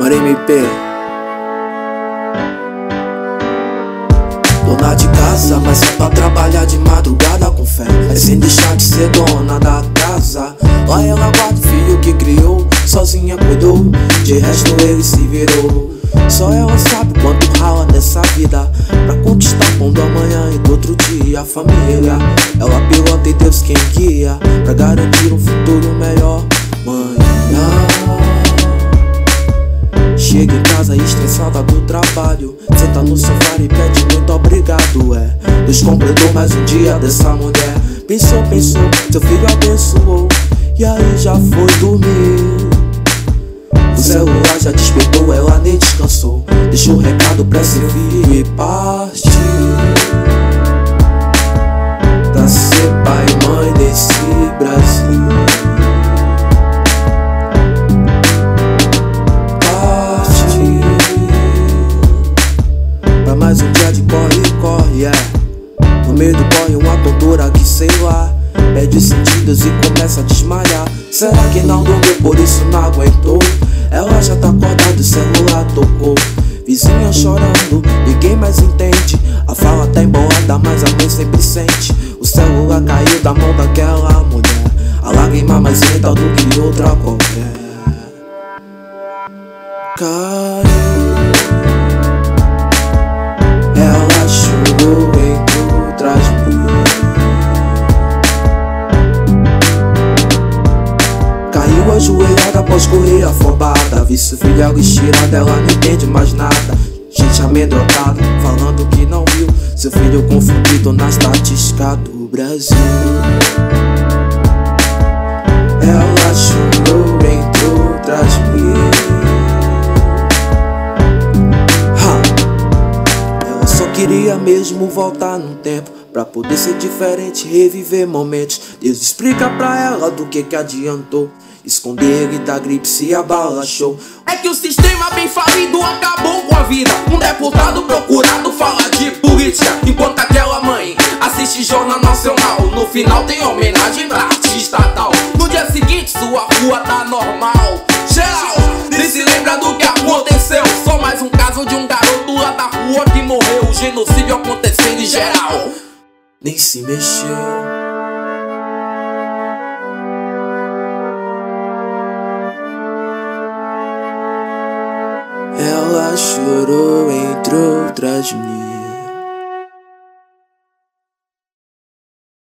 Bora MP. Dona de casa, mas só pra trabalhar de madrugada com fé, mas sem deixar de ser dona da casa. Lá ela guarda o filho que criou, sozinha cuidou, de resto ele se virou. Só ela sabe quanto rala nessa vida pra conquistar o pão do amanhã e do outro dia a família. Ela pilota e Deus quem guia pra garantir um futuro melhor. Manhã chega em casa estressada do trabalho, senta no sofá e pede muito obrigado. Deus completou mais um dia dessa mulher. Pensou, seu filho abençoou, e aí já foi dormir. O celular já despertou, ela nem descansou, deixou o recado pra seu filho e partiu pra ser pai e mãe desse Brasil. Pra mais um dia de corre, no meio do corre uma tontura que sei lá, perde os sentidos e começa a desmaiar. Será que não dormiu, por isso não aguentou? Ela já tá acordada, o celular tocou. Vizinha chorando, ninguém mais entende. A fala tá embolada, mas a mãe sempre sente. O celular caiu da mão daquela mulher, a lágrima mais lenta do que outra qualquer. Caiu. Ela chorou, entrou atrás de mim. Caiu ajoelhada após correr afobada. Vi seu filho água estirada, ela não entende mais nada. Gente amedrontada, falando que não viu seu filho confundido na estatística do Brasil. Ela chorou, entrou atrás de mim. Queria mesmo voltar no tempo pra poder ser diferente, reviver momentos. Deus explica pra ela do que adiantou esconder ele da gripe se a bala show. É que o sistema bem falido acabou com a vida. Um deputado procurado fala de política, enquanto aquela mãe assiste Jornal Nacional. No final tem homenagem pra artista tal. No dia seguinte sua rua tá normal. Geral, nem se lembra do que aconteceu. Só mais um caso de um garoto lá da rua que morreu. O genocídio acontecendo em geral, nem se mexeu. Ela chorou, entrou atrás de mim.